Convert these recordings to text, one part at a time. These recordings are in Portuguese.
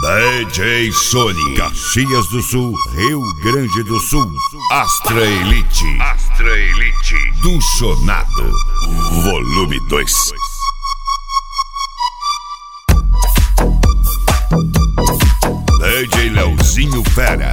DJ Sony, Caxias do Sul, Rio Grande do Sul. Astra Elite do Chonado, volume 2. DJ Leozinho Fera.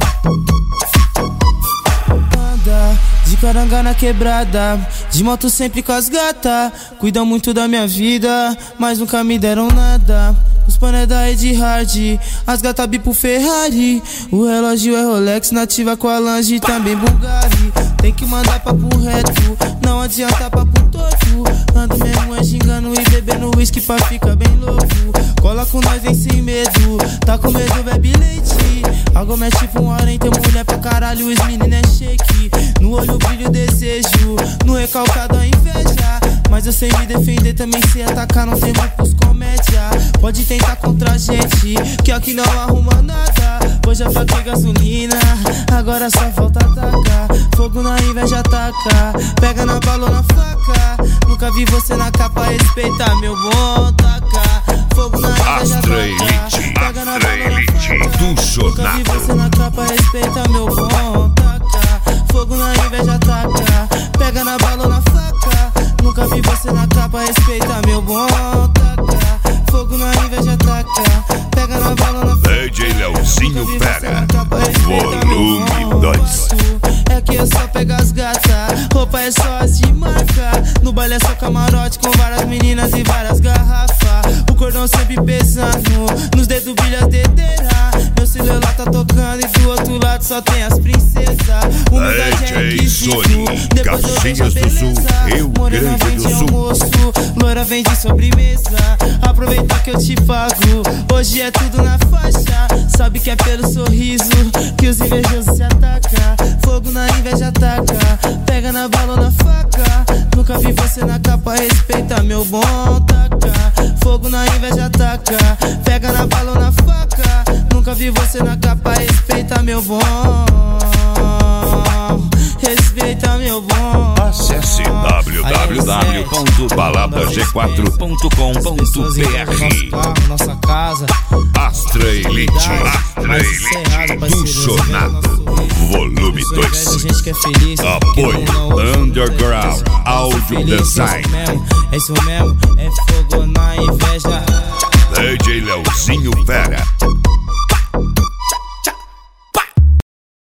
De caranga na quebrada, de moto sempre com as gata. Cuidam muito da minha vida, mas nunca me deram nada. Os pané da Ed Hard, as gata bipo Ferrari. O relógio é Rolex, nativa com a Lange, também Bulgari. Tem que mandar papo reto, não adianta papo torto. Ando mesmo é gingando e bebendo whisky pra ficar bem louco. Cola com nós, vem sem medo, tá com medo, bebe leite. Algo mexe tipo um hora, tem mulher pra caralho, os meninos é shake. No olho brilho desejo, no recalcado a inveja. Mas eu sei me defender, também sei atacar, não tem pros comédia. Pode tentar contra a gente, que aqui não arruma nada. Hoje eu paguei gasolina, agora só falta atacar. Fogo na inveja ataca, pega na bala ou na faca. Nunca vi você na capa, respeita meu bom taca. Fogo na inveja ataca, pega na bala ou na faca. Nunca vi você na capa, respeita meu bom taca. Fogo na inveja ataca, pega na bala ou na faca. Nunca vi você na capa, respeita meu bom taca. Fogo na inveja ataca, pega na bala ou na faca. DJ Leozinho Fera, volume 2. É que eu só pego as gata, roupa é só as de marca. No baile é só camarote com várias meninas e várias garrafas. O cordão sempre pesando, nos dedos brilha a dedeira. Meu celular tá tocando e do outro lado só tem as princesas. Humildade é requisito, depois eu vejo a beleza. Morena vem de almoço, loira vem de sobremesa. Aproveita que eu te pago, hoje é tudo na faixa. Sabe que é pelo sorriso que os invejosos se atacam. Fogo na inveja ataca, pega na bala ou na faca. Nunca vi você na capa, respeita meu bom taca. Fogo na inveja ataca, pega na bala ou na faca. Nunca vi você na capa, respeita meu bom. Respeita meu bom. Acesse www.baladag4.com.br. Nossa casa, Astra Elite do Chonado, volume 2. gente que é feliz. Apoio Underground Audio Design. É isso mesmo, é fogo na inveja. DJ Leozinho Fera.